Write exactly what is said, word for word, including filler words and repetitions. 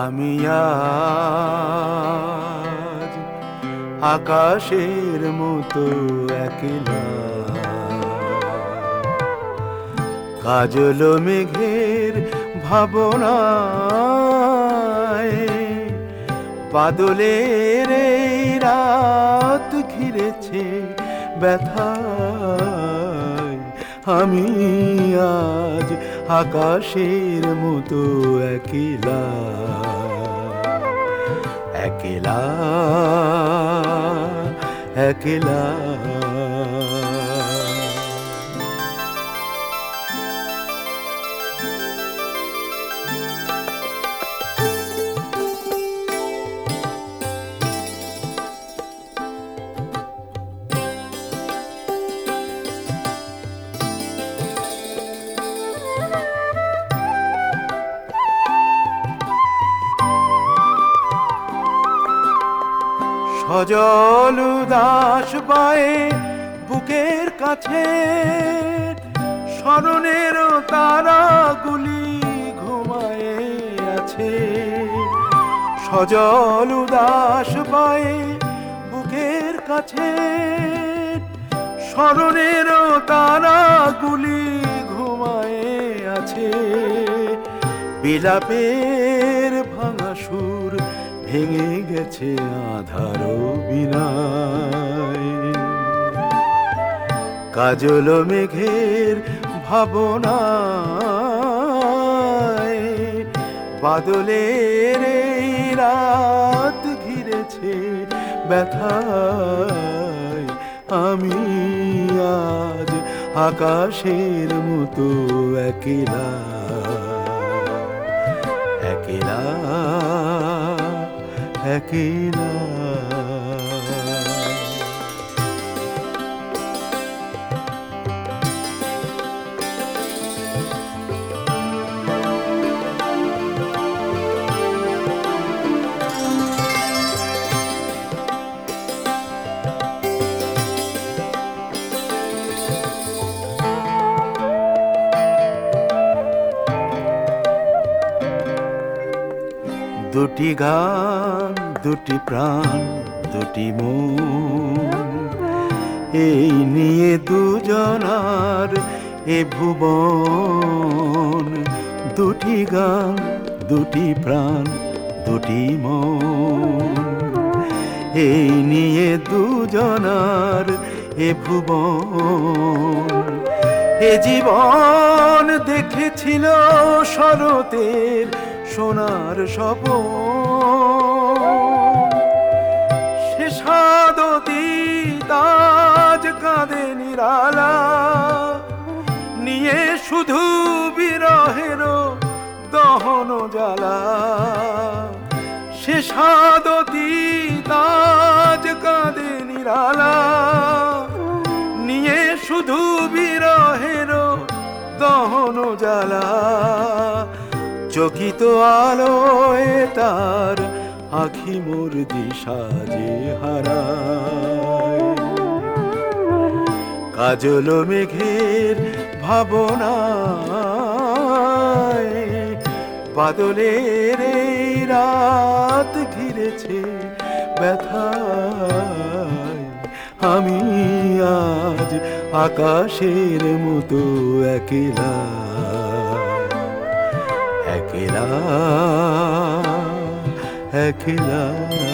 আমি আজ আকাশের মতো একলা, কাজল মেঘের ভাবনায় বাদলের এই রাত ঘিরেছে ব্যথায়। আমি আজ আকাশের মতো একলা, একলা একলা। সজল উদাস বায়ে বুকের কাছে স্মরণের তারাগুলি ঘুমায়ে আছে। সজল উদাস বায়ে বুকের কাছে স্মরণের তারাগুলি ঘুমায়ে আছে। বিলাপের ভাঙা সুর ভেঙে গেছে আধার বিনায়, কাজল মেঘের ভাবনায় বাদলের এই রাত ঘিরেছে ব্যথায়। আমি আজ আকাশের মতো একলা, একলা একলা। দুটি গান, দুটি প্রাণ, দুটি মন, এই নিয়ে দুজনার এ ভুবন। দুটি গান, দুটি প্রাণ, দুটি মন, এই নিয়ে দুজনার এ ভুবন। এ জীবন দেখেছিল শরতের সোনার স্বপন, সে সাদতি তাজ কাঁদে নিরালা, নিয়ে শুধু বিরহের দহন জ্বালা। সে সাদতি তাজ কাঁদে নিরালা, নিয়ে শুধু বিরহের দহন জ্বালা। চকিত আলোয় তার আখি মোর দিশা যে হারায়, কাজল মেঘের ভাবনায় বাদলের এই রাত ঘিরেছে ব্যথায়। আমি আজ আকাশের মতো একলা, একলা একলা।